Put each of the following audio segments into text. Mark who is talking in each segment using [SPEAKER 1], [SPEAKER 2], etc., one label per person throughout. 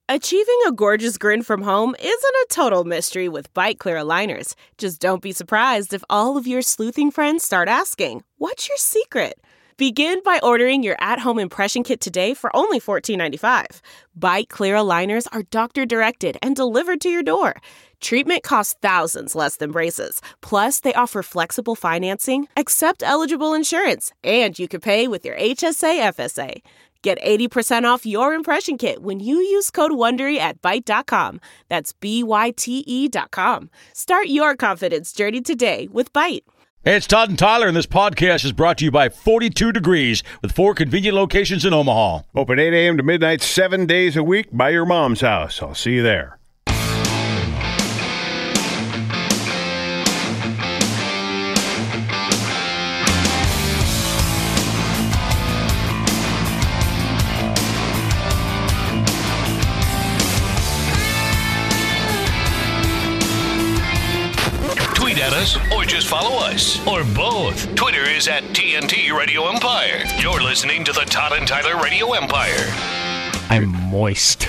[SPEAKER 1] Achieving a gorgeous grin from home isn't a total mystery with Byte Clear aligners. Just don't be surprised if all of your sleuthing friends start asking, "What's your secret?" Begin by ordering your at-home impression kit today for only $14.95. Byte Clear aligners are doctor-directed and delivered to your door. Treatment costs thousands less than braces. Plus, they offer flexible financing, accept eligible insurance, and you can pay with your HSA FSA. Get 80% off your impression kit when you use code WONDERY at Byte.com. That's BYTE.com. Start your confidence journey today with Byte.
[SPEAKER 2] Hey, it's Todd and Tyler, and this podcast is brought to you by 42 Degrees, with 4 convenient locations in Omaha.
[SPEAKER 3] Open 8 a.m. to midnight, 7 days a week by your mom's house. I'll see you there.
[SPEAKER 4] Or just follow us, or both. Twitter is at TNT Radio Empire. You're listening to the Todd and Tyler Radio Empire.
[SPEAKER 5] I'm moist.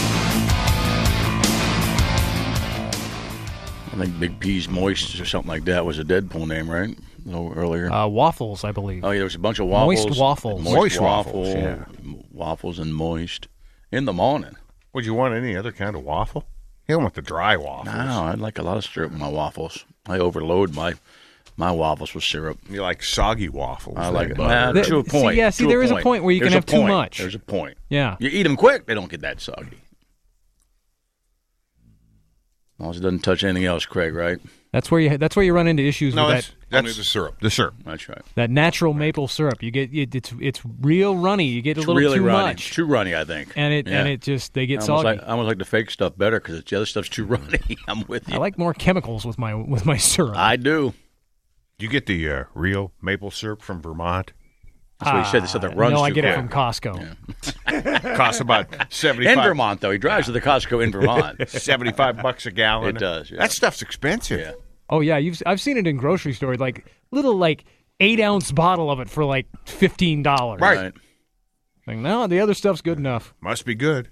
[SPEAKER 2] I think Big P's Moist or something like that was a Deadpool name, right? A little earlier.
[SPEAKER 5] Waffles, I believe.
[SPEAKER 2] Oh, yeah, there was a bunch of waffles.
[SPEAKER 5] Moist waffles.
[SPEAKER 3] Moist waffles, yeah.
[SPEAKER 2] Waffles and moist in the morning.
[SPEAKER 3] Would you want any other kind of waffle? You don't want the dry waffles.
[SPEAKER 2] No, I'd like a lot of syrup in my waffles. I overload my waffles with syrup.
[SPEAKER 3] You like soggy waffles.
[SPEAKER 2] I like it.
[SPEAKER 3] Butter.
[SPEAKER 2] To a point.
[SPEAKER 5] There is a point where you can have too much.
[SPEAKER 2] There's a point.
[SPEAKER 5] Yeah.
[SPEAKER 2] You eat them quick, they don't get that soggy. As long as it doesn't touch anything else, Craig, right?
[SPEAKER 5] That's where you run into issues with
[SPEAKER 3] that's
[SPEAKER 6] only the syrup.
[SPEAKER 3] The syrup.
[SPEAKER 2] That's right.
[SPEAKER 5] that natural maple syrup. You get it's real runny. You get a little
[SPEAKER 2] really
[SPEAKER 5] too
[SPEAKER 2] runny.
[SPEAKER 5] much.
[SPEAKER 2] It's too runny, I think.
[SPEAKER 5] And it just they get
[SPEAKER 2] I
[SPEAKER 5] soggy.
[SPEAKER 2] almost like the fake stuff better because the other stuff's too runny. I'm with you.
[SPEAKER 5] I like more chemicals with my syrup.
[SPEAKER 2] I do.
[SPEAKER 3] Do you get the real maple syrup from Vermont?
[SPEAKER 2] That's what he said. They said that runs
[SPEAKER 5] No,
[SPEAKER 2] too
[SPEAKER 5] I get it
[SPEAKER 2] quick.
[SPEAKER 5] from Costco.
[SPEAKER 3] Costs about $75.
[SPEAKER 2] In Vermont, though. He drives to the Costco in Vermont.
[SPEAKER 3] $75 a gallon.
[SPEAKER 2] It does, yeah.
[SPEAKER 3] That stuff's expensive.
[SPEAKER 2] Yeah.
[SPEAKER 5] Oh yeah, I've seen it in grocery stores, like little 8-ounce bottle of it for like $15.
[SPEAKER 3] Right.
[SPEAKER 5] Like, no, the other stuff's good enough.
[SPEAKER 3] Must be good.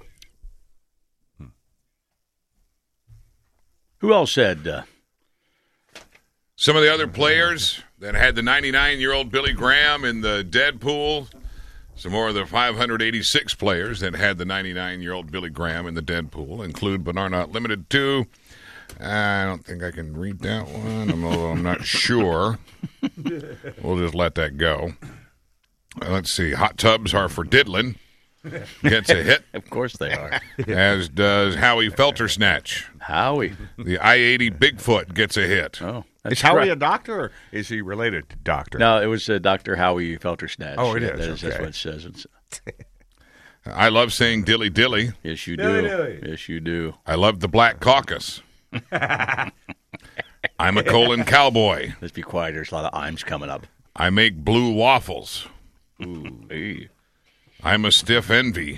[SPEAKER 2] Who else said?
[SPEAKER 6] Some of the other players that had the 99-year-old Billy Graham in the Deadpool. Some more of the 586 players that had the 99-year-old Billy Graham in the Deadpool include, but are not limited to. I don't think I can read that one, although I'm not sure. We'll just let that go. Let's see. Hot tubs are for diddling. Gets a hit.
[SPEAKER 2] Of course they are.
[SPEAKER 6] As does Howie Feltersnatch.
[SPEAKER 2] Howie.
[SPEAKER 6] The I-80 Bigfoot gets a hit.
[SPEAKER 2] Oh.
[SPEAKER 3] Is Howie a doctor, or is he related to doctor?
[SPEAKER 2] No, it was Dr. Howie Feltersnatch.
[SPEAKER 3] Oh, it is.
[SPEAKER 2] That's
[SPEAKER 3] Okay.
[SPEAKER 2] what it says.
[SPEAKER 6] I love saying dilly dilly.
[SPEAKER 2] Yes, you
[SPEAKER 3] Dilly
[SPEAKER 2] do.
[SPEAKER 3] dilly.
[SPEAKER 2] Yes, you do.
[SPEAKER 6] I love the Black Caucus. I'm a colon cowboy.
[SPEAKER 2] Let's be quiet. There's a lot of I's coming up.
[SPEAKER 6] I make blue waffles.
[SPEAKER 2] Ooh, hey.
[SPEAKER 6] I'm a stiff envy.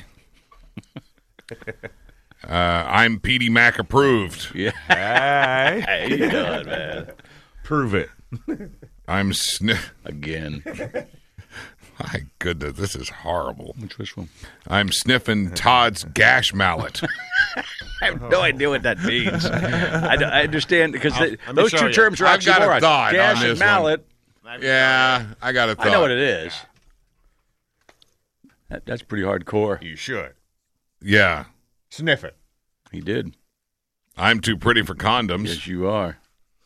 [SPEAKER 6] I'm Petey Mac approved.
[SPEAKER 2] Yeah.
[SPEAKER 3] Hey,
[SPEAKER 2] Hey, you done, man.
[SPEAKER 3] prove it.
[SPEAKER 6] I'm
[SPEAKER 2] Again.
[SPEAKER 6] My goodness, this is horrible.
[SPEAKER 2] Which one?
[SPEAKER 6] I'm sniffing Todd's gash mallet.
[SPEAKER 2] I have no idea what that means. I understand because those
[SPEAKER 3] show
[SPEAKER 2] two
[SPEAKER 3] you.
[SPEAKER 2] terms are
[SPEAKER 6] I've got a
[SPEAKER 2] oxymorons.
[SPEAKER 6] thought
[SPEAKER 2] Gash
[SPEAKER 6] on
[SPEAKER 2] and
[SPEAKER 6] this one.
[SPEAKER 2] mallet.
[SPEAKER 6] Yeah, I got a thought.
[SPEAKER 2] I know what it is. That's pretty hardcore.
[SPEAKER 3] You should.
[SPEAKER 6] Yeah,
[SPEAKER 3] Sniff it.
[SPEAKER 2] He did.
[SPEAKER 6] I'm too pretty for condoms.
[SPEAKER 2] Yes, you are.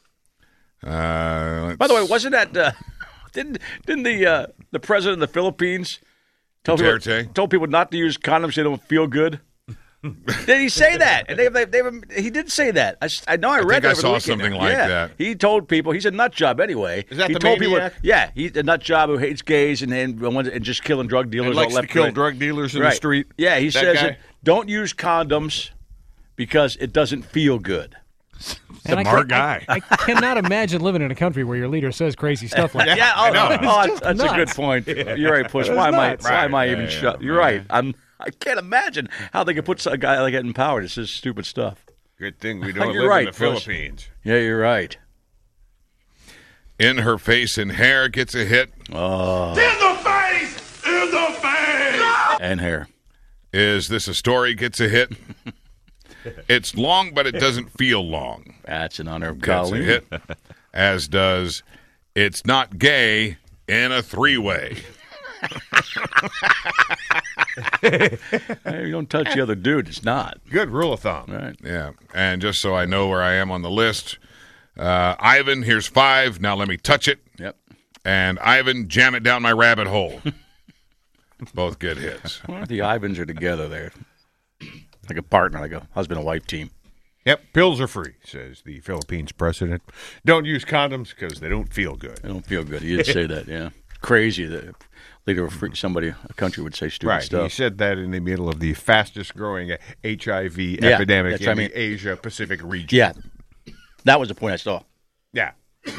[SPEAKER 6] Let's-
[SPEAKER 2] By the way, wasn't that didn't the president of the Philippines told people not to use condoms so they don't feel good? Did he say that? And he did say that. I know I read
[SPEAKER 6] think
[SPEAKER 2] that
[SPEAKER 6] I
[SPEAKER 2] over the
[SPEAKER 6] saw
[SPEAKER 2] weekend.
[SPEAKER 6] something like
[SPEAKER 2] Yeah.
[SPEAKER 6] that.
[SPEAKER 2] He told people, he's a nut job anyway.
[SPEAKER 3] Is that
[SPEAKER 2] he
[SPEAKER 3] the
[SPEAKER 2] told
[SPEAKER 3] maniac?
[SPEAKER 2] people, yeah, he's a nut job who hates gays and just killing drug dealers.
[SPEAKER 3] He likes
[SPEAKER 2] all
[SPEAKER 3] to
[SPEAKER 2] left
[SPEAKER 3] kill
[SPEAKER 2] right.
[SPEAKER 3] drug dealers in
[SPEAKER 2] Right.
[SPEAKER 3] the street.
[SPEAKER 2] Yeah, he
[SPEAKER 3] That
[SPEAKER 2] says
[SPEAKER 3] guy?
[SPEAKER 2] that don't use condoms because it doesn't feel good.
[SPEAKER 5] And
[SPEAKER 3] Smart guy.
[SPEAKER 5] I cannot imagine living in a country where your leader says crazy stuff like that.
[SPEAKER 2] Yeah, that's a
[SPEAKER 5] nuts.
[SPEAKER 2] good point. You're right, Push. Why am I even shut? You're right. I can't imagine how they could put a guy like that in power that says stupid stuff.
[SPEAKER 3] Good thing we don't
[SPEAKER 2] You're
[SPEAKER 3] live
[SPEAKER 2] right,
[SPEAKER 3] in the
[SPEAKER 2] Puss.
[SPEAKER 3] Philippines.
[SPEAKER 2] Yeah, you're right.
[SPEAKER 6] In her face and hair gets a hit.
[SPEAKER 2] Oh.
[SPEAKER 7] In the face! In the face!
[SPEAKER 2] And hair.
[SPEAKER 6] Is this a story gets a hit? It's long, but it doesn't feel long.
[SPEAKER 2] That's an honor of
[SPEAKER 6] That's a
[SPEAKER 2] Colleen.
[SPEAKER 6] hit. As does It's Not Gay in a Three-Way.
[SPEAKER 2] Hey, you don't touch the other dude. It's not.
[SPEAKER 3] Good rule of thumb.
[SPEAKER 2] Right.
[SPEAKER 6] Yeah, and just so I know where I am on the list, Ivan, here's 5. Now let me touch it.
[SPEAKER 2] Yep.
[SPEAKER 6] And Ivan, jam it down my rabbit hole. Both good hits.
[SPEAKER 2] Well, the Ivans are together there. Like a partner, like a husband and wife team.
[SPEAKER 3] Yep, pills are free, says the Philippines president. Don't use condoms because they don't feel good.
[SPEAKER 2] They don't feel good. He did say that, yeah. Crazy that a leader of a country would say stupid
[SPEAKER 3] Right,
[SPEAKER 2] stuff.
[SPEAKER 3] he said that in the middle of the fastest-growing HIV epidemic in the Asia-Pacific region.
[SPEAKER 2] Yeah, that was the point I saw.
[SPEAKER 3] Yeah.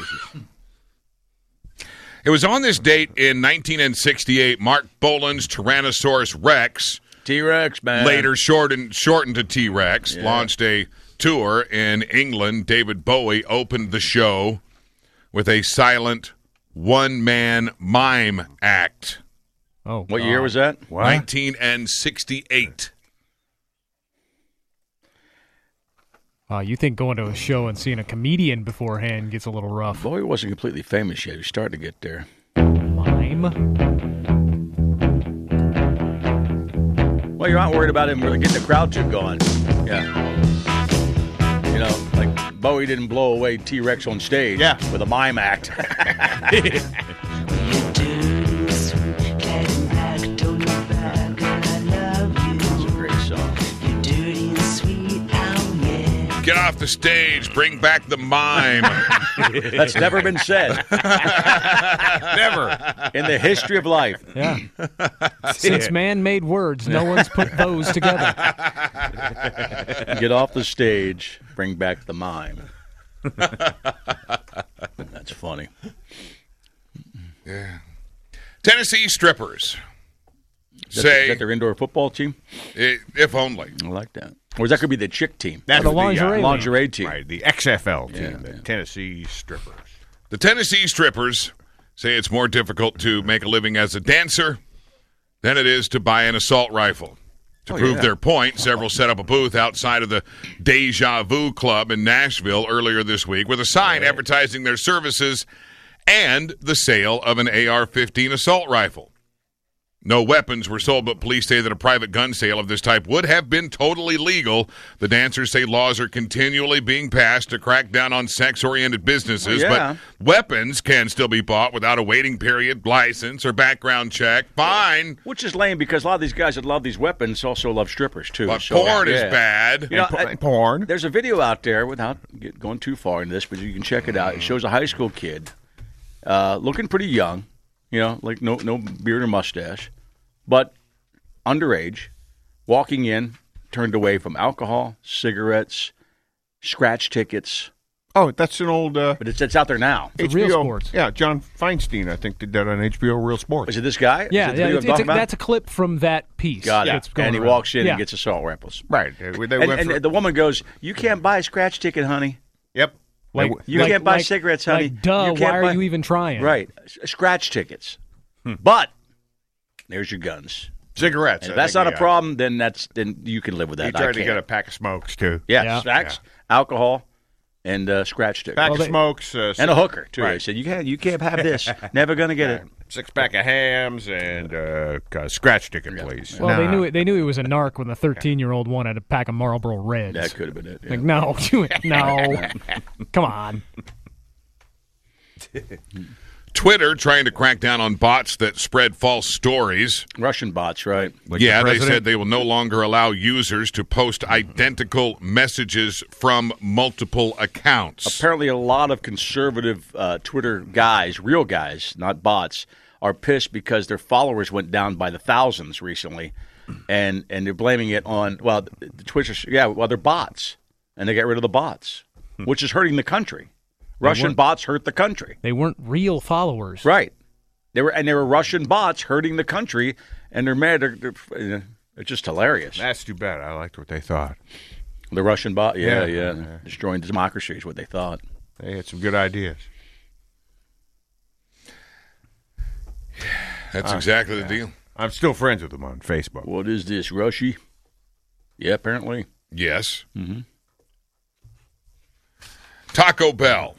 [SPEAKER 6] It was on this date in 1968, Mark Bolan's Tyrannosaurus Rex,
[SPEAKER 2] T-Rex, man.
[SPEAKER 6] later shortened to T-Rex, launched a tour in England. David Bowie opened the show with a silent one-man mime act.
[SPEAKER 5] Oh,
[SPEAKER 2] What year was that?
[SPEAKER 6] 1968.
[SPEAKER 5] You think going to a show and seeing a comedian beforehand gets a little rough?
[SPEAKER 2] Bowie wasn't completely famous yet. He was starting to get there.
[SPEAKER 5] Mime?
[SPEAKER 2] Well, you're not worried about him really getting the crowd too going. Yeah. You know, like Bowie didn't blow away T-Rex on stage with a mime act. It's a great song.
[SPEAKER 6] Get off the stage. Bring back the mime.
[SPEAKER 2] That's never been said
[SPEAKER 3] Never.
[SPEAKER 2] in the history of life.
[SPEAKER 5] Yeah. Since man made words, no one's put those together.
[SPEAKER 2] Get off the stage. Bring back the mime. That's funny.
[SPEAKER 6] Yeah. Tennessee strippers
[SPEAKER 2] Is
[SPEAKER 6] say,
[SPEAKER 2] that their indoor football team?
[SPEAKER 6] if only.
[SPEAKER 2] I like that. Or is that could be the chick team?
[SPEAKER 3] That's
[SPEAKER 5] The lingerie league.
[SPEAKER 2] lingerie team.
[SPEAKER 3] Right, the XFL team,
[SPEAKER 2] Yeah,
[SPEAKER 3] the
[SPEAKER 2] yeah.
[SPEAKER 3] Tennessee Strippers.
[SPEAKER 6] The Tennessee strippers say it's more difficult to make a living as a dancer than it is to buy an assault rifle. To prove their point, several set up a booth outside of the Deja Vu Club in Nashville earlier this week with a sign advertising their services and the sale of an AR-15 assault rifle. No weapons were sold, but police say that a private gun sale of this type would have been totally legal. The dancers say laws are continually being passed to crack down on sex-oriented businesses, but weapons can still be bought without a waiting period, license, or background check. Fine.
[SPEAKER 2] Which is lame because a lot of these guys that love these weapons also love strippers too.
[SPEAKER 6] But
[SPEAKER 2] So,
[SPEAKER 6] porn is
[SPEAKER 2] yeah.
[SPEAKER 6] bad.
[SPEAKER 2] You know,
[SPEAKER 3] Porn.
[SPEAKER 2] there's a video out there without going too far into this, but you can check it out. It shows a high school kid looking pretty young, you know, like no beard or mustache, but underage, walking in, turned away from alcohol, cigarettes, scratch tickets.
[SPEAKER 3] Oh, that's an old
[SPEAKER 2] But it's out there now.
[SPEAKER 5] It's Real Sports.
[SPEAKER 3] Yeah, John Feinstein, I think, did that on HBO Real Sports.
[SPEAKER 2] Is it this guy?
[SPEAKER 5] Yeah,
[SPEAKER 2] Is it the video I'm talking about?
[SPEAKER 5] that's a clip from that piece.
[SPEAKER 2] Got it.
[SPEAKER 5] that's going
[SPEAKER 2] And he
[SPEAKER 5] around.
[SPEAKER 2] walks in
[SPEAKER 5] Yeah.
[SPEAKER 2] and gets assault rifles.
[SPEAKER 3] Right. They went
[SPEAKER 2] And
[SPEAKER 3] for,
[SPEAKER 2] the woman goes, "You can't buy a scratch ticket, honey.
[SPEAKER 3] yep.
[SPEAKER 5] Like,
[SPEAKER 2] You can't buy cigarettes, honey.
[SPEAKER 5] Like, duh,
[SPEAKER 2] You can't
[SPEAKER 5] why are
[SPEAKER 2] buy-
[SPEAKER 5] you even trying?
[SPEAKER 2] Right. Scratch tickets. But there's your guns.
[SPEAKER 3] Cigarettes.
[SPEAKER 2] And
[SPEAKER 3] I
[SPEAKER 2] if that's
[SPEAKER 3] think
[SPEAKER 2] not
[SPEAKER 3] he
[SPEAKER 2] a problem, then you can live with that.
[SPEAKER 3] He
[SPEAKER 2] I
[SPEAKER 3] tried to
[SPEAKER 2] can't.
[SPEAKER 3] get a pack of smokes, too.
[SPEAKER 2] Yeah,
[SPEAKER 5] Yeah.
[SPEAKER 2] snacks, alcohol, and scratch tickets.
[SPEAKER 3] Pack
[SPEAKER 5] Well,
[SPEAKER 3] of smokes.
[SPEAKER 2] And a hooker, too.
[SPEAKER 3] Right.
[SPEAKER 2] They said, you can't have this. Never going to get it.
[SPEAKER 3] Six-pack of hams and scratch ticket, please.
[SPEAKER 5] Well,
[SPEAKER 3] Nah.
[SPEAKER 5] they knew he was a narc when the 13-year-old wanted a pack of Marlboro Reds.
[SPEAKER 2] That could have been it. Yeah.
[SPEAKER 5] Like, no, no, come on.
[SPEAKER 6] Twitter trying to crack down on bots that spread false stories.
[SPEAKER 2] Russian bots, right?
[SPEAKER 3] Like
[SPEAKER 6] Yeah,
[SPEAKER 3] the
[SPEAKER 6] they
[SPEAKER 3] president?
[SPEAKER 6] said they will no longer allow users to post identical messages from multiple accounts.
[SPEAKER 2] Apparently, a lot of conservative Twitter guys, real guys, not bots, are pissed because their followers went down by the thousands recently, and they're blaming it on the Twitter. They're bots, and they got rid of the bots, which is hurting the country. Russian bots hurt the country,
[SPEAKER 5] They weren't real followers.
[SPEAKER 2] right? They were Russian bots hurting the country, and they're mad. It's just hilarious.
[SPEAKER 3] That's too bad. I liked what they thought.
[SPEAKER 2] The Russian bot,
[SPEAKER 3] Yeah.
[SPEAKER 2] destroying democracy is what they thought.
[SPEAKER 3] They had some good ideas.
[SPEAKER 6] That's exactly the deal.
[SPEAKER 3] I'm still friends with them on Facebook.
[SPEAKER 2] What is this, Rushy? Yeah, apparently.
[SPEAKER 6] Yes. Mm-hmm. Taco Bell.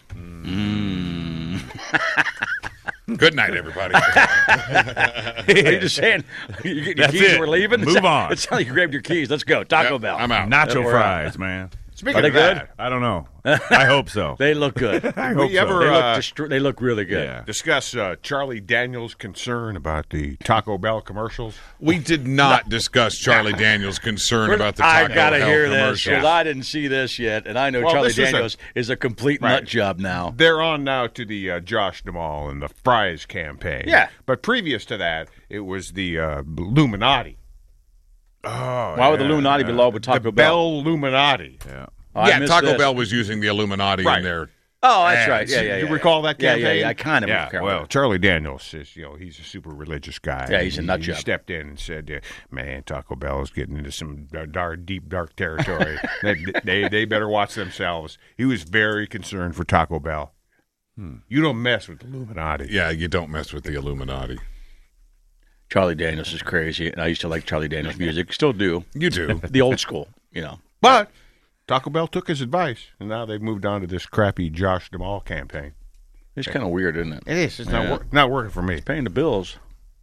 [SPEAKER 6] Good night, everybody.
[SPEAKER 2] Are you just saying you get your keys and we're leaving?
[SPEAKER 7] Move on.
[SPEAKER 2] It's like you grabbed your keys. Let's go. Taco Bell.
[SPEAKER 6] I'm out.
[SPEAKER 7] Nacho fries, man.
[SPEAKER 3] Speaking
[SPEAKER 2] Are
[SPEAKER 3] of
[SPEAKER 2] they
[SPEAKER 3] that,
[SPEAKER 2] good?
[SPEAKER 7] I don't know. I hope so.
[SPEAKER 2] They look good.
[SPEAKER 7] I hope so.
[SPEAKER 2] They look really good.
[SPEAKER 7] Yeah.
[SPEAKER 3] discuss Charlie Daniels' concern about the Taco Bell commercials?
[SPEAKER 6] We did not discuss Charlie Daniels' concern about the
[SPEAKER 2] I
[SPEAKER 6] Taco
[SPEAKER 2] gotta
[SPEAKER 6] Bell
[SPEAKER 2] hear this
[SPEAKER 6] commercial.
[SPEAKER 2] because I didn't see this yet, and I know
[SPEAKER 3] Well,
[SPEAKER 2] Charlie
[SPEAKER 3] this is
[SPEAKER 2] Daniels is a complete
[SPEAKER 3] Right.
[SPEAKER 2] nut job now.
[SPEAKER 3] They're on now to the Josh Duhamel and the Fries campaign.
[SPEAKER 2] Yeah.
[SPEAKER 3] But previous to that, it was the Illuminati.
[SPEAKER 7] Oh,
[SPEAKER 2] Why would the Illuminati be involved with Taco
[SPEAKER 3] the
[SPEAKER 2] Bell?
[SPEAKER 3] Bell Illuminati.
[SPEAKER 7] Yeah.
[SPEAKER 2] Oh, I
[SPEAKER 6] Yeah,
[SPEAKER 2] missed
[SPEAKER 6] Taco
[SPEAKER 2] this.
[SPEAKER 6] Bell was using the Illuminati
[SPEAKER 3] Right.
[SPEAKER 6] in there.
[SPEAKER 2] Oh, that's right. Yeah,
[SPEAKER 3] You
[SPEAKER 2] yeah.
[SPEAKER 3] recall that
[SPEAKER 2] Yeah,
[SPEAKER 3] campaign?
[SPEAKER 2] yeah. I kind of
[SPEAKER 3] Yeah,
[SPEAKER 2] recall.
[SPEAKER 3] well, Charlie Daniels is, he's a super religious guy.
[SPEAKER 2] Yeah, he's a nut
[SPEAKER 3] He
[SPEAKER 2] job.
[SPEAKER 3] stepped in and said, man, Taco Bell is getting into some dark territory. they better watch themselves. He was very concerned for Taco Bell. You don't mess with the Illuminati.
[SPEAKER 6] Yeah, you don't mess with the Illuminati.
[SPEAKER 2] Charlie Daniels is crazy, and I used to like Charlie Daniels' music. Still do.
[SPEAKER 6] You do.
[SPEAKER 2] The old school, you know.
[SPEAKER 3] But Taco Bell took his advice, and now they've moved on to this crappy Josh Duhamel campaign.
[SPEAKER 2] It's kind of weird, isn't it?
[SPEAKER 3] It is. It's
[SPEAKER 2] Yeah.
[SPEAKER 3] not working for me.
[SPEAKER 2] Paying the bills.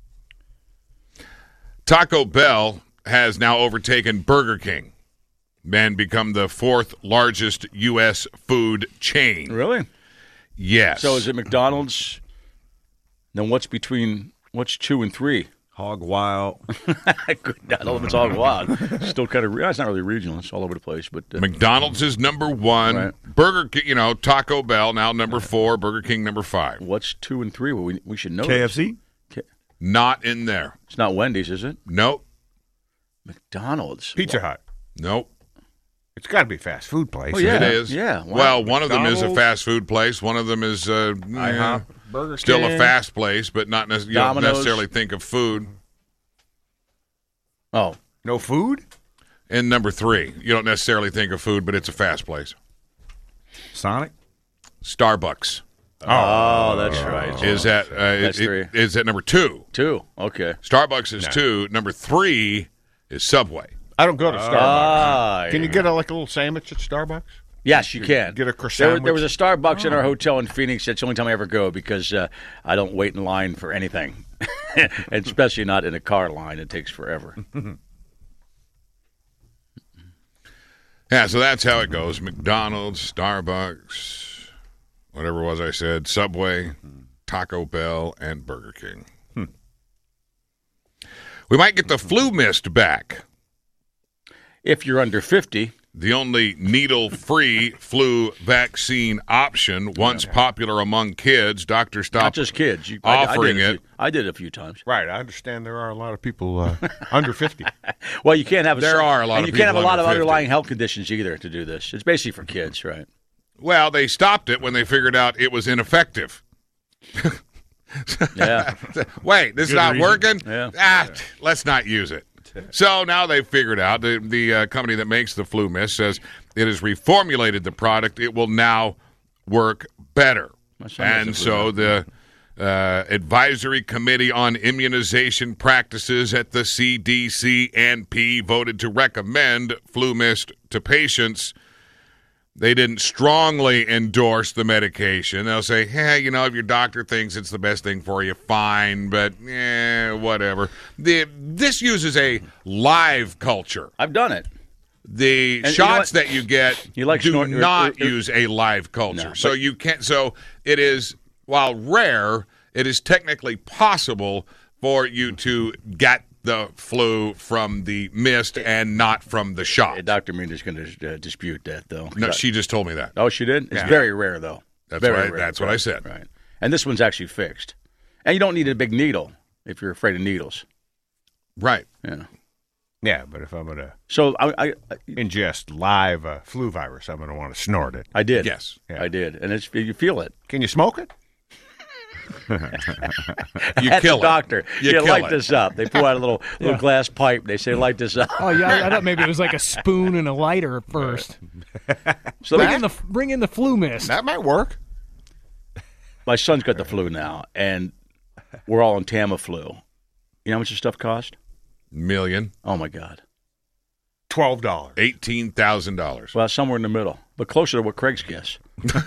[SPEAKER 6] Taco Bell has now overtaken Burger King and become the fourth largest U.S. food chain.
[SPEAKER 2] Really?
[SPEAKER 6] Yes.
[SPEAKER 2] So is it McDonald's? Then what's 2 and 3?
[SPEAKER 7] Hog Wild.
[SPEAKER 2] I don't know if it's all wild. Still kind of. It's not really regional. It's all over the place. But
[SPEAKER 6] McDonald's is number one.
[SPEAKER 2] Right.
[SPEAKER 6] Burger King, Taco Bell now number 4. Burger King number 5.
[SPEAKER 2] what's 2 and 3? Well, we should know.
[SPEAKER 7] KFC?
[SPEAKER 6] Not in there.
[SPEAKER 2] It's not Wendy's, is it?
[SPEAKER 6] Nope.
[SPEAKER 2] McDonald's.
[SPEAKER 3] Pizza Hut.
[SPEAKER 6] Nope.
[SPEAKER 3] It's got to be a fast food place.
[SPEAKER 2] Oh, yeah.
[SPEAKER 6] It is.
[SPEAKER 2] Yeah. Wow.
[SPEAKER 6] Well, one of them is a
[SPEAKER 3] McDonald's.
[SPEAKER 6] fast food place. One of them is
[SPEAKER 3] IHOP, Burger
[SPEAKER 6] still a
[SPEAKER 3] King.
[SPEAKER 6] fast place, but not you don't
[SPEAKER 2] Domino's.
[SPEAKER 6] necessarily think of food.
[SPEAKER 2] Oh,
[SPEAKER 3] No food?
[SPEAKER 6] And number 3, you don't necessarily think of food, but it's a fast place.
[SPEAKER 7] Sonic?
[SPEAKER 6] Starbucks
[SPEAKER 2] that's right.
[SPEAKER 6] is at
[SPEAKER 2] That's 3.
[SPEAKER 6] is at number 2.
[SPEAKER 2] 2. Okay.
[SPEAKER 6] Starbucks is 2. Number 3 is Subway.
[SPEAKER 3] I don't go to Starbucks. Can you
[SPEAKER 2] yeah.
[SPEAKER 3] get a little sandwich at Starbucks?
[SPEAKER 2] Yes, you can.
[SPEAKER 3] Get a croissant.
[SPEAKER 2] There was a Starbucks in our hotel in Phoenix. That's the only time I ever go because I don't wait in line for anything, and especially not in a car line. It takes forever.
[SPEAKER 6] Yeah, so that's how it goes. McDonald's, Starbucks, whatever it was I said, Subway, Taco Bell, and Burger King. We might get the flu mist back.
[SPEAKER 2] If you're under 50,
[SPEAKER 6] The only needle-free flu vaccine option, once popular among kids, doctors
[SPEAKER 2] not
[SPEAKER 6] stopped
[SPEAKER 2] just kids.
[SPEAKER 6] offering
[SPEAKER 2] I
[SPEAKER 6] it.
[SPEAKER 2] I did it a few times.
[SPEAKER 3] Right. I understand there are a lot of people under 50.
[SPEAKER 2] Well, you can't have.
[SPEAKER 6] There are a lot
[SPEAKER 2] and
[SPEAKER 6] of
[SPEAKER 2] you can't have a
[SPEAKER 6] people
[SPEAKER 2] lot of
[SPEAKER 6] under 50.
[SPEAKER 2] underlying health conditions either to do this. It's basically for kids, right?
[SPEAKER 6] Well, they stopped it when they figured out it was ineffective.
[SPEAKER 2] Yeah.
[SPEAKER 6] Wait, this is
[SPEAKER 7] Good
[SPEAKER 6] not
[SPEAKER 7] reason.
[SPEAKER 6] working?
[SPEAKER 2] Yeah.
[SPEAKER 6] Let's not use it. So now they've figured out, the company that makes the flu mist says it has reformulated the product. It will now work better.
[SPEAKER 2] My son has
[SPEAKER 6] And
[SPEAKER 2] a flu
[SPEAKER 6] so the Advisory Committee on Immunization Practices at the CDC&P voted to recommend flu mist to patients. They didn't strongly endorse the medication. They'll say, hey, if your doctor thinks it's the best thing for you, fine, but whatever. This uses a live culture.
[SPEAKER 2] I've done it.
[SPEAKER 6] The
[SPEAKER 2] And
[SPEAKER 6] shots
[SPEAKER 2] you know
[SPEAKER 6] that you get
[SPEAKER 2] You like
[SPEAKER 6] do
[SPEAKER 2] snort-
[SPEAKER 6] not use a live culture.
[SPEAKER 2] No,
[SPEAKER 6] So
[SPEAKER 2] but-
[SPEAKER 6] you can't. So it is, while rare, it is technically possible for you to get the flu from the mist and not from the shot.
[SPEAKER 2] Dr. Minder's going to dispute that, though.
[SPEAKER 6] No, she just told me that.
[SPEAKER 2] Oh, she did? It's
[SPEAKER 6] Yeah.
[SPEAKER 2] very rare, though.
[SPEAKER 6] That's
[SPEAKER 2] very
[SPEAKER 6] right.
[SPEAKER 2] rare.
[SPEAKER 6] That's what I said.
[SPEAKER 2] Right. And this one's actually fixed. And you don't need a big needle if you're afraid of needles.
[SPEAKER 6] Right.
[SPEAKER 2] Yeah.
[SPEAKER 3] Yeah, but if I'm going to
[SPEAKER 2] So I
[SPEAKER 3] ingest live flu virus, I'm going to want to snort it.
[SPEAKER 2] did.
[SPEAKER 6] Yes.
[SPEAKER 3] Yeah.
[SPEAKER 2] I did. And you feel it.
[SPEAKER 3] Can you smoke it?
[SPEAKER 6] You
[SPEAKER 2] At
[SPEAKER 6] kill
[SPEAKER 2] the doctor.
[SPEAKER 6] You
[SPEAKER 2] Yeah,
[SPEAKER 6] kill
[SPEAKER 2] light
[SPEAKER 6] it.
[SPEAKER 2] this up. They pull out a little glass pipe. They say, light this up.
[SPEAKER 5] Oh yeah, I thought maybe it was like a spoon and a lighter first.
[SPEAKER 2] So
[SPEAKER 5] Bring in the flu mist.
[SPEAKER 3] That might work.
[SPEAKER 2] my son's got the flu now, and we're all on Tamiflu. You know how much this stuff cost?
[SPEAKER 6] $1 million.
[SPEAKER 2] Oh, my God.
[SPEAKER 3] $12.
[SPEAKER 6] $18,000.
[SPEAKER 2] Well, somewhere in the middle, but closer to what Craig's guess.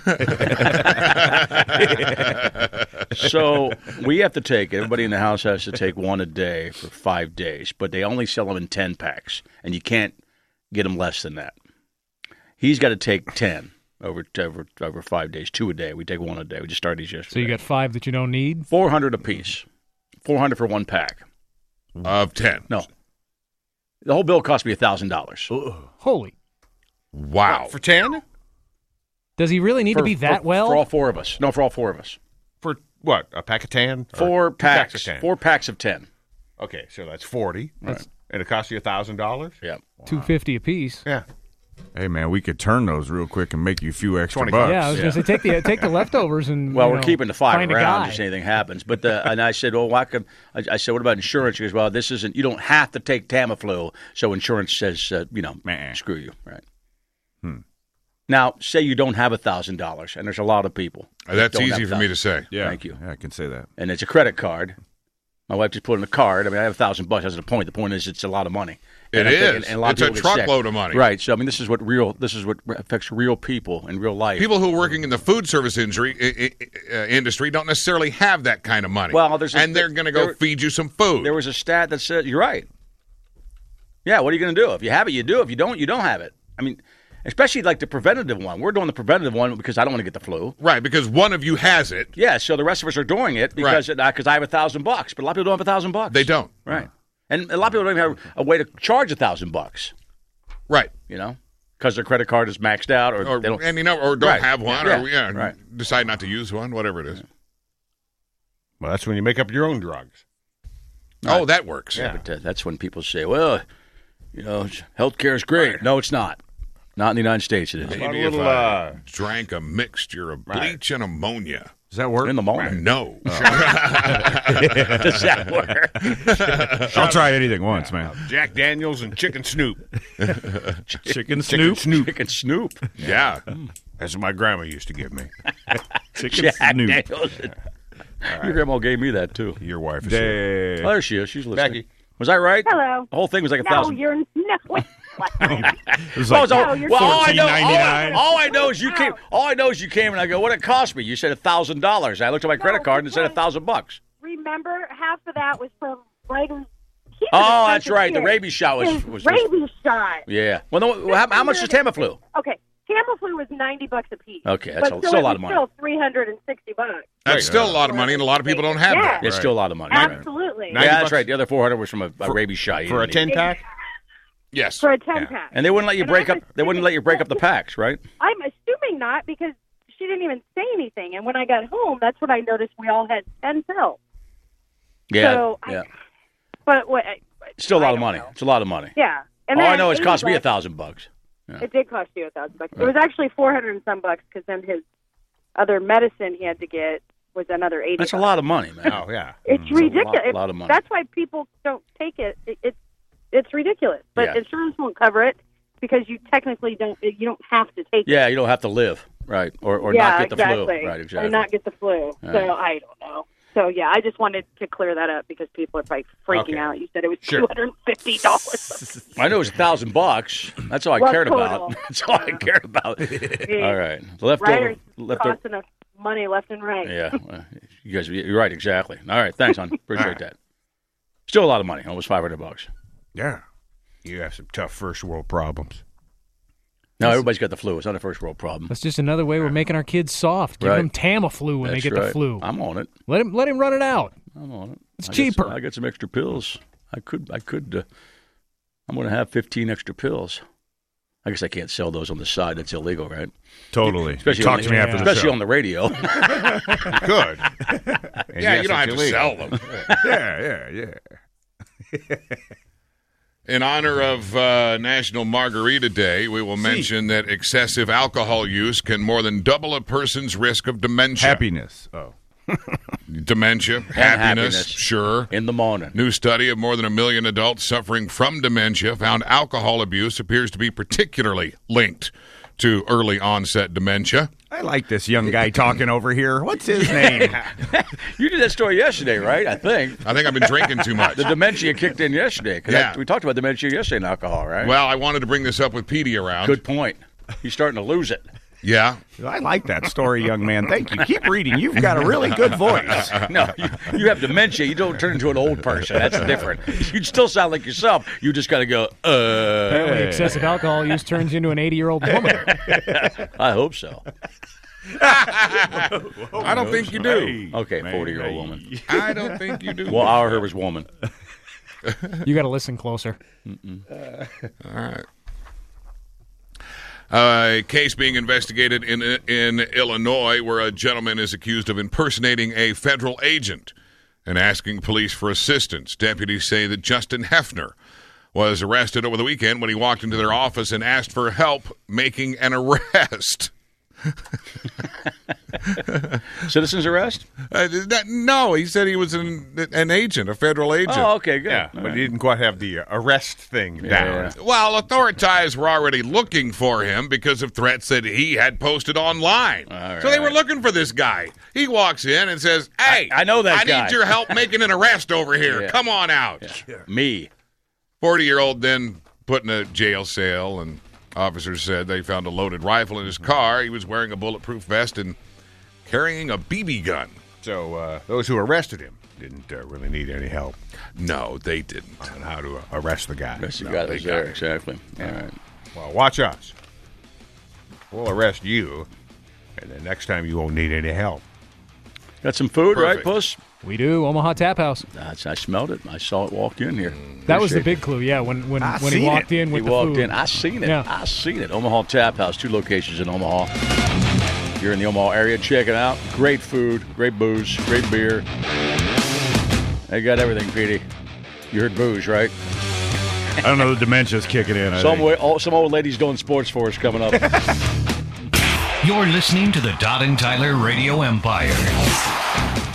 [SPEAKER 2] So we have to take, everybody in the house has to take one a day for 5 days, but they only sell them in 10 packs, and you can't get them less than that. He's got to take 10 over 5 days, 2 a day. We take 1 a day. We just started these yesterday.
[SPEAKER 5] So you got 5 that you don't need?
[SPEAKER 2] 400 apiece. 400 for 1 pack.
[SPEAKER 6] Of 10.
[SPEAKER 2] No. The whole bill cost me $1,000.
[SPEAKER 5] Holy.
[SPEAKER 6] Wow.
[SPEAKER 3] For 10?
[SPEAKER 5] Does he really need to be that well?
[SPEAKER 2] For all 4 of us. No, for all 4 of us.
[SPEAKER 3] For what? A pack of 10?
[SPEAKER 2] 4 packs.
[SPEAKER 3] Of 10?
[SPEAKER 2] 4 packs of 10.
[SPEAKER 3] Okay, so that's 40.
[SPEAKER 2] Right.
[SPEAKER 3] And it costs you $1,000?
[SPEAKER 2] Yeah.
[SPEAKER 5] $250 a piece.
[SPEAKER 3] Yeah.
[SPEAKER 7] Hey, man, we could turn those real quick and make you a few extra
[SPEAKER 3] 25.
[SPEAKER 7] bucks.
[SPEAKER 5] Yeah, I was going to say take the leftovers and
[SPEAKER 2] Well, we're keeping the 5
[SPEAKER 5] find a
[SPEAKER 2] around
[SPEAKER 5] guy.
[SPEAKER 2] just anything happens. But and I said, well, why could I said, what about insurance? She goes, well, this isn't. You don't have to take Tamiflu, so insurance says, screw you, right? Now, say you don't have $1,000, and there's a lot of people.
[SPEAKER 6] That's
[SPEAKER 2] don't
[SPEAKER 6] easy
[SPEAKER 2] have
[SPEAKER 6] for me to say.
[SPEAKER 7] Yeah.
[SPEAKER 2] Thank you.
[SPEAKER 7] Yeah, I can say that.
[SPEAKER 2] And it's a credit card. My wife just put in a card. I mean, I have $1,000. That's the point. The point is, it's a lot of money.
[SPEAKER 6] It
[SPEAKER 2] And I think-
[SPEAKER 6] is.
[SPEAKER 2] and a lot
[SPEAKER 6] It's
[SPEAKER 2] of
[SPEAKER 6] a
[SPEAKER 2] people get sick.
[SPEAKER 6] truckload of money.
[SPEAKER 2] Right. So I mean, this is what affects real people in real life.
[SPEAKER 6] People who are working in the food service industry don't necessarily have that kind of money.
[SPEAKER 2] Well,
[SPEAKER 6] and they're going to go feed you some food.
[SPEAKER 2] There was a stat that said, you're right. Yeah, what are you going to do? If you have it, you do. If you don't, you don't have it. I mean, especially like the preventative one. We're doing the preventative one because I don't want to get the flu.
[SPEAKER 6] Right, because one of you has it.
[SPEAKER 2] Yeah, so the rest of us are doing it because I have $1,000, but a lot of people don't have $1,000.
[SPEAKER 6] They don't.
[SPEAKER 2] Right. And a lot of people don't even have a way to charge $1,000.
[SPEAKER 6] Right.
[SPEAKER 2] You know, because their credit card is maxed out, or they don't,
[SPEAKER 6] or don't
[SPEAKER 2] Right.
[SPEAKER 6] have one,
[SPEAKER 2] Yeah.
[SPEAKER 6] or
[SPEAKER 2] Right.
[SPEAKER 6] decide not to use one, whatever it is.
[SPEAKER 3] Well, that's when you make up your own drugs.
[SPEAKER 6] Oh, that works.
[SPEAKER 2] Yeah, but that's when people say, well, healthcare is great. No, it's not. Not in the United States, it is.
[SPEAKER 6] Maybe if I drank a mixture of bleach and ammonia.
[SPEAKER 7] Does that work?
[SPEAKER 2] In the morning.
[SPEAKER 6] No.
[SPEAKER 2] Does that work?
[SPEAKER 7] I'll try anything once, man.
[SPEAKER 3] Jack Daniels and Chicken Snoop.
[SPEAKER 7] Chicken Snoop.
[SPEAKER 2] Chicken Snoop.
[SPEAKER 6] Yeah.
[SPEAKER 3] That's what my grandma used to give me.
[SPEAKER 7] Chicken
[SPEAKER 2] Jack
[SPEAKER 7] Snoop.
[SPEAKER 2] Daniels. Your grandma gave me that, too.
[SPEAKER 3] Your wife is here.
[SPEAKER 7] Hey.
[SPEAKER 2] Oh, there she is. She's listening.
[SPEAKER 3] Becky.
[SPEAKER 2] Was I right?
[SPEAKER 8] Hello.
[SPEAKER 2] The whole thing was like
[SPEAKER 8] No,
[SPEAKER 2] $1,000.
[SPEAKER 8] you're no. Wait, what?
[SPEAKER 7] It was
[SPEAKER 2] Well,
[SPEAKER 7] like
[SPEAKER 2] so-
[SPEAKER 8] you're
[SPEAKER 2] well, all I know,
[SPEAKER 7] $14.99.
[SPEAKER 2] all I know is you came. All I know is you came, and I go, "What it cost me?" You said $1,000. I looked at my credit card and it said $1,000.
[SPEAKER 8] Remember, half of that was from Reagan.
[SPEAKER 2] Oh, that's right. The rabies shot was
[SPEAKER 8] rabies shot.
[SPEAKER 2] Yeah. Well, no, how much is Tamiflu?
[SPEAKER 8] Okay, Tamiflu was $90 a piece.
[SPEAKER 2] Okay, that's
[SPEAKER 8] but
[SPEAKER 2] still a lot of
[SPEAKER 8] it
[SPEAKER 2] money.
[SPEAKER 8] was still $360.
[SPEAKER 6] That's still a lot of money, and a lot of people don't have that.
[SPEAKER 2] It's still a lot of money. Right?
[SPEAKER 8] Absolutely.
[SPEAKER 3] Nice.
[SPEAKER 2] Yeah, that's
[SPEAKER 3] $90
[SPEAKER 2] right. The other 400 was from a rabies shot.
[SPEAKER 3] For a 10-pack?
[SPEAKER 6] Yes.
[SPEAKER 8] For a 10-pack.
[SPEAKER 2] And they wouldn't let you
[SPEAKER 8] And
[SPEAKER 2] break
[SPEAKER 8] I'm
[SPEAKER 2] up. They wouldn't let you break up the packs, right?
[SPEAKER 8] I'm assuming not because she didn't even say anything. And when I got home, that's when I noticed we all had 10 pills.
[SPEAKER 2] Yeah.
[SPEAKER 8] So
[SPEAKER 2] yeah.
[SPEAKER 8] But what?
[SPEAKER 2] It's still a
[SPEAKER 8] I
[SPEAKER 2] lot of
[SPEAKER 8] don't
[SPEAKER 2] money.
[SPEAKER 8] know.
[SPEAKER 2] It's a lot of money.
[SPEAKER 8] Yeah. And
[SPEAKER 2] All I
[SPEAKER 8] then
[SPEAKER 2] know is it cost me
[SPEAKER 8] $80.
[SPEAKER 2] $1,000.
[SPEAKER 8] It did cost you $1,000. It was actually 400 and some bucks because then his other medicine he had to get was another 80.
[SPEAKER 2] That's a lot of money, man.
[SPEAKER 3] Oh, yeah.
[SPEAKER 8] It's ridiculous.
[SPEAKER 2] a lot of money.
[SPEAKER 8] That's why people don't take it. It's ridiculous. But
[SPEAKER 2] Yeah.
[SPEAKER 8] insurance won't cover it because you technically don't. You don't have to take it.
[SPEAKER 2] Yeah, you don't have to live, right? Or
[SPEAKER 8] yeah,
[SPEAKER 2] not get the
[SPEAKER 8] exactly.
[SPEAKER 2] flu, right? Exactly.
[SPEAKER 8] Or not get the flu.
[SPEAKER 2] Yeah.
[SPEAKER 8] So I don't know. So yeah, I just wanted to clear that up because people are probably freaking
[SPEAKER 3] Okay.
[SPEAKER 8] out. You said it was
[SPEAKER 3] Sure.
[SPEAKER 8] $250.
[SPEAKER 2] I know it was $1,000. That's all I
[SPEAKER 8] Well,
[SPEAKER 2] cared
[SPEAKER 8] total.
[SPEAKER 2] about. That's all I cared about. All right, leftover.
[SPEAKER 8] Riders
[SPEAKER 2] Leftover.
[SPEAKER 8] costing us money left and right.
[SPEAKER 2] Yeah, you guys, you're right. Exactly. All right, thanks, hon. Appreciate that. Still a lot of money. Almost $500.
[SPEAKER 3] Yeah. You have some tough first world problems.
[SPEAKER 2] No, everybody's got the flu. It's not a first world problem.
[SPEAKER 5] That's just another way we're making our kids soft. Give
[SPEAKER 2] Right.
[SPEAKER 5] them Tamiflu when
[SPEAKER 2] That's
[SPEAKER 5] they get
[SPEAKER 2] right.
[SPEAKER 5] the flu.
[SPEAKER 2] I'm on it.
[SPEAKER 5] Let him run it out.
[SPEAKER 2] I'm on it.
[SPEAKER 5] It's
[SPEAKER 2] I
[SPEAKER 5] cheaper.
[SPEAKER 2] I got some extra pills. I could. I'm going to have 15 extra pills. I guess I can't sell those on the side. That's illegal, right?
[SPEAKER 7] Totally.
[SPEAKER 2] Especially
[SPEAKER 7] Talk
[SPEAKER 2] on
[SPEAKER 7] to me after the
[SPEAKER 2] especially
[SPEAKER 7] show.
[SPEAKER 2] on the radio.
[SPEAKER 3] Good. And
[SPEAKER 6] Yeah,
[SPEAKER 3] yes,
[SPEAKER 6] you don't have
[SPEAKER 3] it's
[SPEAKER 6] to
[SPEAKER 3] illegal.
[SPEAKER 6] sell them.
[SPEAKER 7] Yeah.
[SPEAKER 6] In honor of National Margarita Day, we will mention that excessive alcohol use can more than double a person's risk of dementia.
[SPEAKER 7] Happiness. Oh.
[SPEAKER 6] Dementia, happiness, sure.
[SPEAKER 2] In the morning.
[SPEAKER 6] New study of more than 1 million adults suffering from dementia found alcohol abuse appears to be particularly linked to early onset dementia.
[SPEAKER 3] I like this young guy talking over here. What's his name?
[SPEAKER 2] You did that story yesterday, right? I think
[SPEAKER 6] I've been drinking too much.
[SPEAKER 2] the dementia kicked in yesterday.
[SPEAKER 6] Yeah.
[SPEAKER 2] We talked about dementia yesterday in alcohol, right?
[SPEAKER 6] Well, I wanted to bring this up with Petey around.
[SPEAKER 2] Good point. He's starting to lose it.
[SPEAKER 6] Yeah.
[SPEAKER 3] I like that story, young man. Thank you. Keep reading. You've got a really good voice.
[SPEAKER 2] No, you have dementia. You don't turn into an old person. That's different. You'd still sound like yourself. You just got to go,
[SPEAKER 5] Apparently, excessive alcohol use turns you into an 80-year-old woman.
[SPEAKER 2] I hope so.
[SPEAKER 6] I don't think you do.
[SPEAKER 2] Okay, 40-year-old woman.
[SPEAKER 6] I don't think you do.
[SPEAKER 2] Well, I heard was woman.
[SPEAKER 5] You got to listen closer.
[SPEAKER 6] All right. A case being investigated in Illinois where a gentleman is accused of impersonating a federal agent and asking police for assistance. Deputies say that Justin Hefner was arrested over the weekend when he walked into their office and asked for help making an arrest.
[SPEAKER 2] Citizen's arrest?
[SPEAKER 6] No, he said he was an agent, a federal agent.
[SPEAKER 2] Oh, okay, good.
[SPEAKER 3] Yeah, but he didn't quite have the arrest thing down.
[SPEAKER 6] Well, authorities were already looking for him because of threats that he had posted online.
[SPEAKER 2] Right.
[SPEAKER 6] So they were looking for this guy. He walks in and says, "Hey,
[SPEAKER 2] I know that guy.
[SPEAKER 6] I need your help making an arrest over here.
[SPEAKER 2] Yeah.
[SPEAKER 6] Come on out."
[SPEAKER 2] Yeah. Me.
[SPEAKER 6] 40-year-old then put in a jail cell, and officers said they found a loaded rifle in his car. He was wearing a bulletproof vest and carrying a BB gun.
[SPEAKER 3] So those who arrested him didn't really need any help.
[SPEAKER 6] No, they didn't.
[SPEAKER 3] On how to arrest the guy.
[SPEAKER 2] Yes, you got it there, exactly.
[SPEAKER 3] Yeah.
[SPEAKER 2] All right.
[SPEAKER 3] Well, watch us. We'll arrest you, and then next time you won't need any help.
[SPEAKER 2] Got some food,
[SPEAKER 6] Perfect.
[SPEAKER 2] right, Puss?
[SPEAKER 5] We do. Omaha Tap House.
[SPEAKER 2] I smelled it. I saw it walk in here.
[SPEAKER 5] That was the
[SPEAKER 2] Appreciate
[SPEAKER 5] big clue, yeah, when he
[SPEAKER 3] seen
[SPEAKER 5] walked in
[SPEAKER 2] it.
[SPEAKER 5] with
[SPEAKER 2] He
[SPEAKER 5] the
[SPEAKER 2] walked
[SPEAKER 5] food.
[SPEAKER 2] in. I seen it.
[SPEAKER 5] Yeah.
[SPEAKER 2] I seen it. Omaha Tap House, 2 locations in Omaha. If you're in the Omaha area, check it out. Great food, great booze, great beer. They got everything, Petey. You heard booze, right?
[SPEAKER 7] I don't know. The dementia's kicking in. I
[SPEAKER 2] Some
[SPEAKER 7] think.
[SPEAKER 2] old ladies doing sports for us coming up.
[SPEAKER 4] You're listening to the Todd and Tyler Radio Empire.